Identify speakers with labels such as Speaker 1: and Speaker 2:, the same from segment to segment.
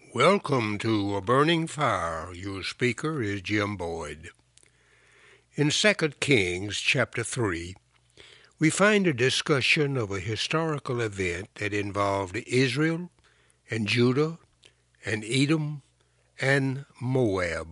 Speaker 1: Welcome to A Burning Fire. Your speaker is Jim Boyd. In 2 Kings chapter 3, we find a discussion of a historical event that involved Israel and Judah and Edom and Moab.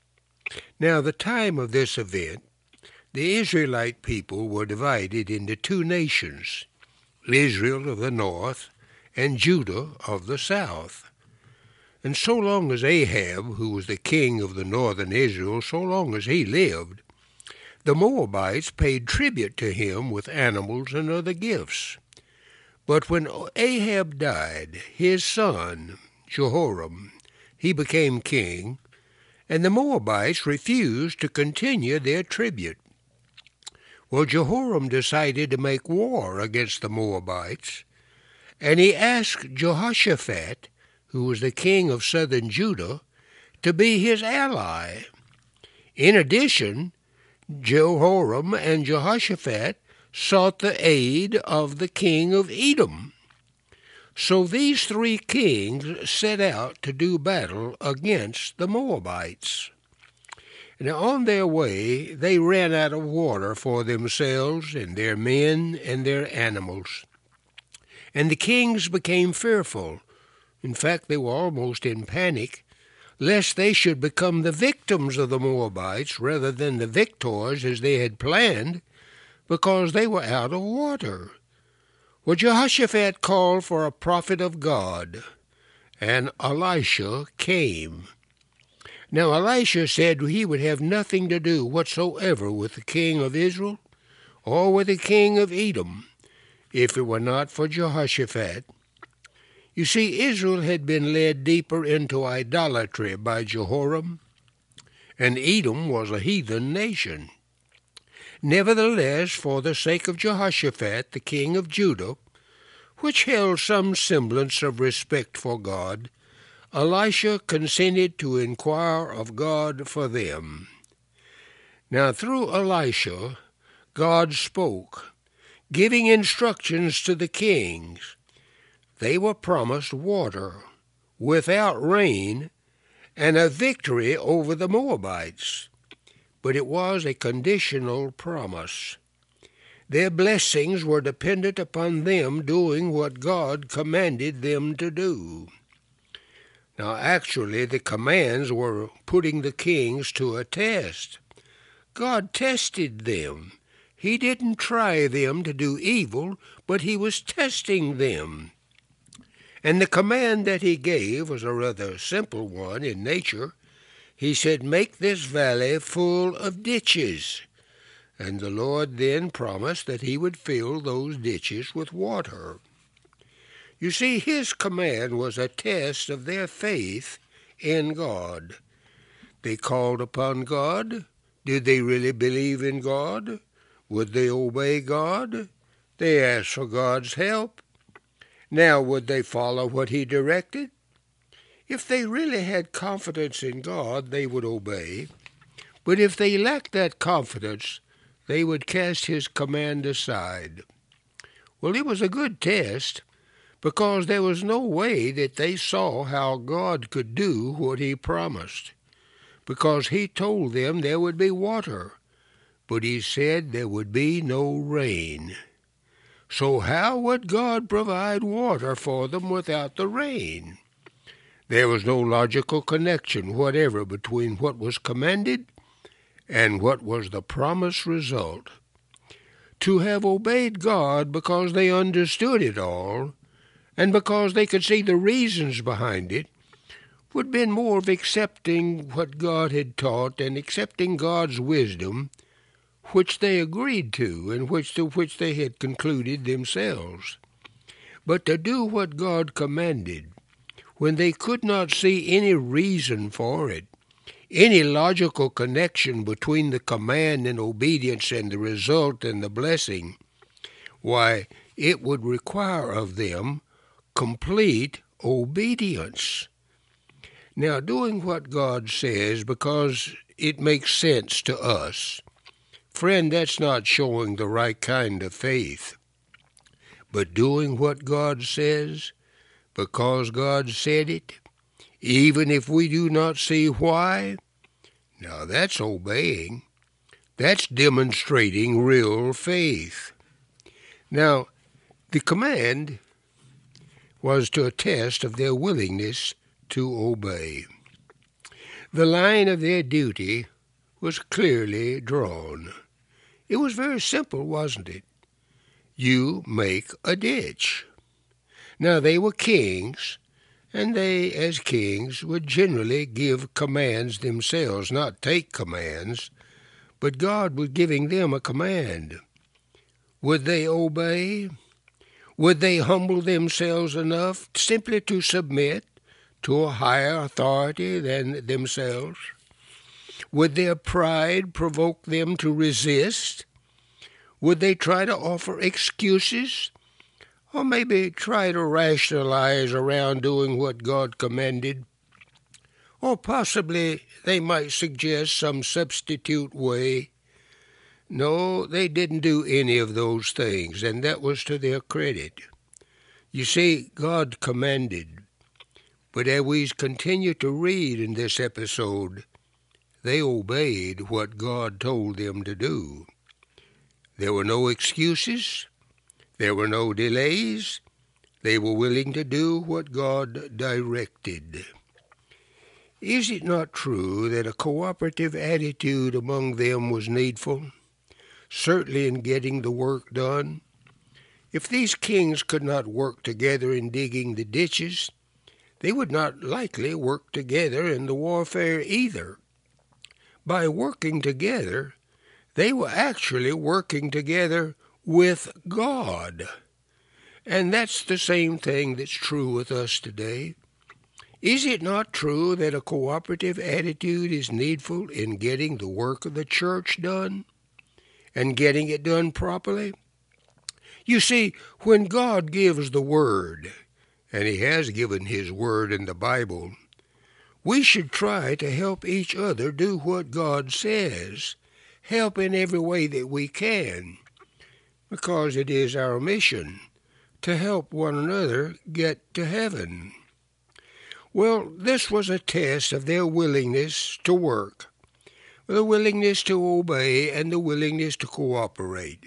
Speaker 1: Now, the time of this event, the Israelite people were divided into two nations, Israel of the north and Judah of the south. And so long as Ahab, who was the king of the northern Israel, so long as he lived, the Moabites paid tribute to him with animals and other gifts. But when Ahab died, his son, Jehoram, he became king, and the Moabites refused to continue their tribute. Well, Jehoram decided to make war against the Moabites, and he asked Jehoshaphat, who was the king of southern Judah, to be his ally. In addition, Jehoram and Jehoshaphat sought the aid of the king of Edom. So these three kings set out to do battle against the Moabites. Now on their way, they ran out of water for themselves and their men and their animals. And the kings became fearful. In fact, they were almost in panic, lest they should become the victims of the Moabites rather than the victors as they had planned, because they were out of water. Well, Jehoshaphat called for a prophet of God, and Elisha came. Now Elisha said he would have nothing to do whatsoever with the king of Israel or with the king of Edom, if it were not for Jehoshaphat. You see, Israel had been led deeper into idolatry by Jehoram, and Edom was a heathen nation. Nevertheless, for the sake of Jehoshaphat, the king of Judah, which held some semblance of respect for God, Elisha consented to inquire of God for them. Now through Elisha, God spoke, giving instructions to the kings. They were promised water without rain and a victory over the Moabites. But it was a conditional promise. Their blessings were dependent upon them doing what God commanded them to do. Now, actually, the commands were putting the kings to a test. God tested them. He didn't try them to do evil, but he was testing them. And the command that he gave was a rather simple one in nature. He said, "Make this valley full of ditches." And the Lord then promised that he would fill those ditches with water. You see, his command was a test of their faith in God. They called upon God. Did they really believe in God? Would they obey God? They asked for God's help. Now, would they follow what he directed? If they really had confidence in God, they would obey. But if they lacked that confidence, they would cast his command aside. Well, it was a good test, because there was no way that they saw how God could do what he promised, because he told them there would be water, but he said there would be no rain. So how would God provide water for them without the rain? There was no logical connection whatever between what was commanded and what was the promised result. To have obeyed God because they understood it all, and because they could see the reasons behind it, would have been more of accepting what God had taught and accepting God's wisdom, which they agreed to and to which they had concluded themselves. But to do what God commanded, when they could not see any reason for it, any logical connection between the command and obedience and the result and the blessing, why, it would require of them complete obedience. Now, doing what God says because it makes sense to us, friend, that's not showing the right kind of faith. But doing what God says because God said it, even if we do not see why. Now that's obeying. That's demonstrating real faith. Now, the command was to attest of their willingness to obey. The line of their duty was clearly drawn. It was very simple, wasn't it? You make a ditch. Now, they were kings, and they, as kings, would generally give commands themselves, not take commands, but God was giving them a command. Would they obey? Would they humble themselves enough simply to submit to a higher authority than themselves? Would their pride provoke them to resist? Would they try to offer excuses? Or maybe try to rationalize around doing what God commanded? Or possibly they might suggest some substitute way. No, they didn't do any of those things, and that was to their credit. You see, God commanded, but as we continue to read in this episode, they obeyed what God told them to do. There were no excuses. There were no delays. They were willing to do what God directed. Is it not true that a cooperative attitude among them was needful? Certainly in getting the work done. If these kings could not work together in digging the ditches, they would not likely work together in the warfare either. By working together, they were actually working together with God. And that's the same thing that's true with us today. Is it not true that a cooperative attitude is needful in getting the work of the church done? And getting it done properly? You see, when God gives the Word, and He has given His Word in the Bible, we should try to help each other do what God says, help in every way that we can, because it is our mission to help one another get to heaven. Well, this was a test of their willingness to work, the willingness to obey, and the willingness to cooperate.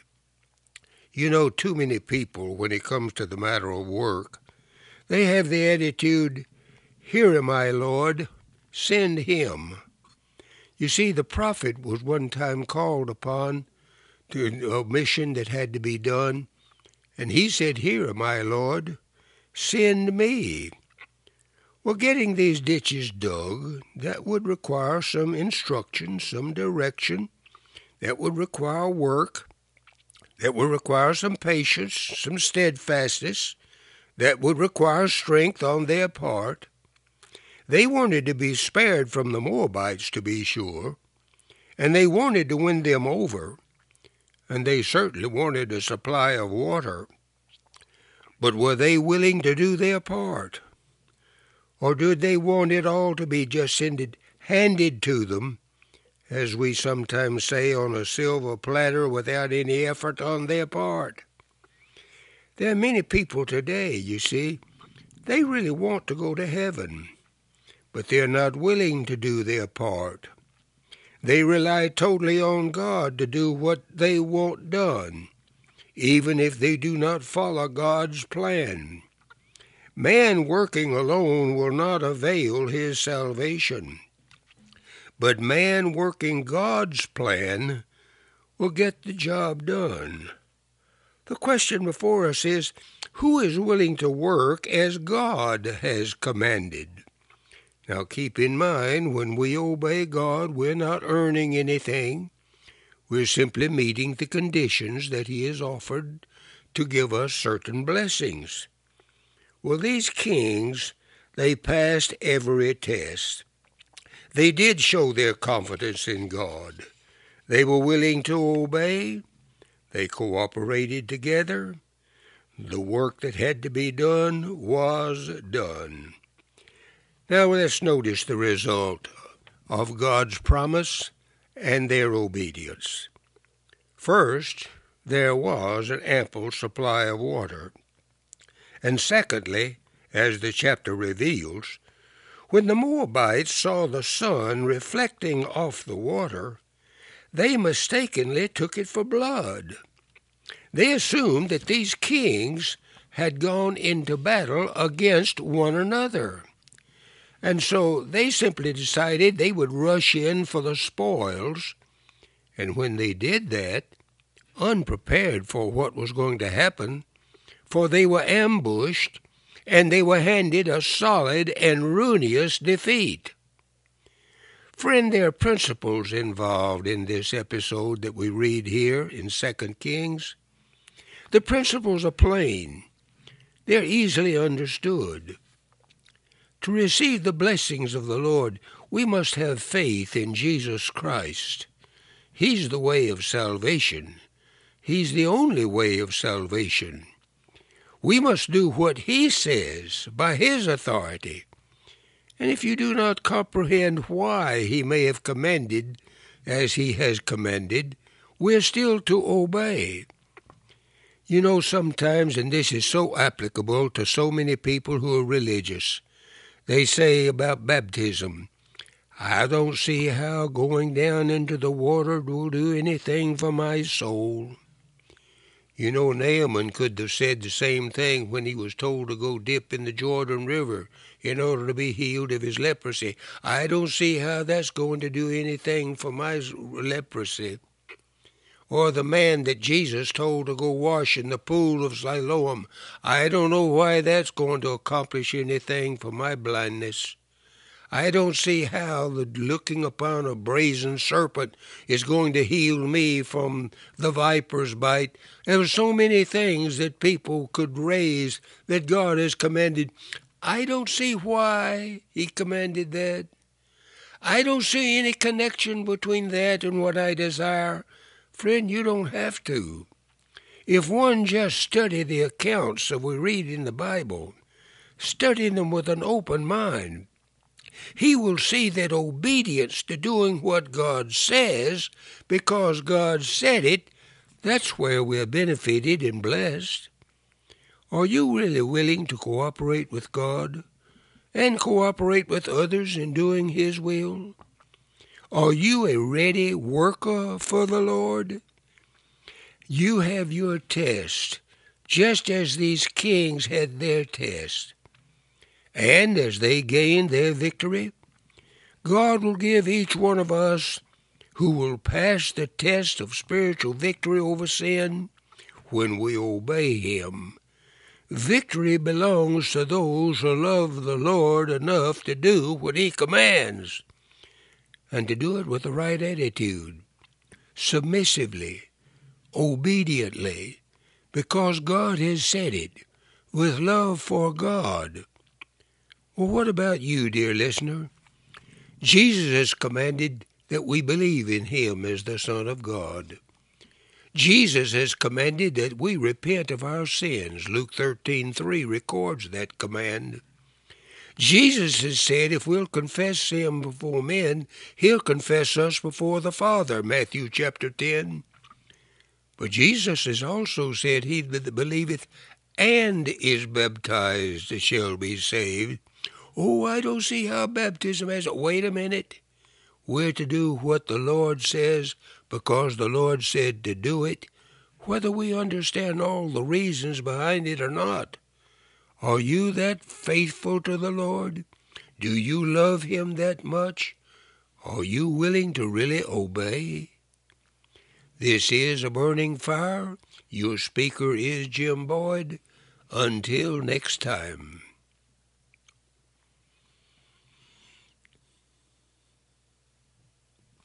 Speaker 1: You know, too many people, when it comes to the matter of work, they have the attitude, "Here am I, Lord, send him." You see, the prophet was one time called upon to a mission that had to be done, and he said, "Here am I, Lord, send me." Well, getting these ditches dug, that would require some instruction, some direction. That would require work. That would require some patience, some steadfastness. That would require strength on their part. They wanted to be spared from the Moabites, to be sure, and they wanted to win them over, and they certainly wanted a supply of water. But were they willing to do their part? Or did they want it all to be just handed to them, as we sometimes say, on a silver platter without any effort on their part? There are many people today, you see, they really want to go to heaven, but they're not willing to do their part. They rely totally on God to do what they want done, even if they do not follow God's plan. Man working alone will not avail his salvation, but man working God's plan will get the job done. The question before us is, who is willing to work as God has commanded? Now keep in mind, when we obey God, we're not earning anything. We're simply meeting the conditions that He has offered to give us certain blessings. Well, these kings, they passed every test. They did show their confidence in God. They were willing to obey. They cooperated together. The work that had to be done was done. Now let's notice the result of God's promise and their obedience. First, there was an ample supply of water. And secondly, as the chapter reveals, When the Moabites saw the sun reflecting off the water, they mistakenly took it for blood. They assumed that these kings had gone into battle against one another. And so they simply decided they would rush in for the spoils. And when they did that, unprepared for what was going to happen, for they were ambushed, and they were handed a solid and ruinous defeat. Friend, there are principles involved in this episode that we read here in 2 Kings. The principles are plain. They're easily understood. To receive the blessings of the Lord, we must have faith in Jesus Christ. He's the way of salvation. He's the only way of salvation. We must do what He says by His authority. And if you do not comprehend why He may have commanded as He has commanded, we're still to obey. You know, sometimes, and this is so applicable to so many people who are religious, they say about baptism, I don't see how going down into the water will do anything for my soul. You know, Naaman could have said the same thing when he was told to go dip in the Jordan River in order to be healed of his leprosy. I don't see how that's going to do anything for my leprosy. Or the man that Jesus told to go wash in the pool of Siloam. I don't know why that's going to accomplish anything for my blindness. I don't see how the looking upon a brazen serpent is going to heal me from the viper's bite. There are so many things that people could raise that God has commanded. I don't see why He commanded that. I don't see any connection between that and what I desire. Friend, you don't have to. If one just study the accounts that we read in the Bible, study them with an open mind, he will see that obedience to doing what God says, because God said it, that's where we're benefited and blessed. Are you really willing to cooperate with God and cooperate with others in doing His will? Are you a ready worker for the Lord? You have your test, just as these kings had their test. And as they gain their victory, God will give each one of us who will pass the test of spiritual victory over sin when we obey Him. Victory belongs to those who love the Lord enough to do what He commands, and to do it with the right attitude, submissively, obediently, because God has said it, with love for God. Well, what about you, dear listener? Jesus has commanded that we believe in Him as the Son of God. Jesus has commanded that we repent of our sins. Luke 13:3 records that command. Jesus has said if we'll confess Him before men, He'll confess us before the Father. Matthew chapter 10. But Jesus has also said, he that believeth and is baptized shall be saved. Oh, I don't see how baptism has it. Wait a minute. We're to do what the Lord says because the Lord said to do it, whether we understand all the reasons behind it or not. Are you that faithful to the Lord? Do you love Him that much? Are you willing to really obey? This is A Burning Fire. Your speaker is Jim Boyd. Until next time.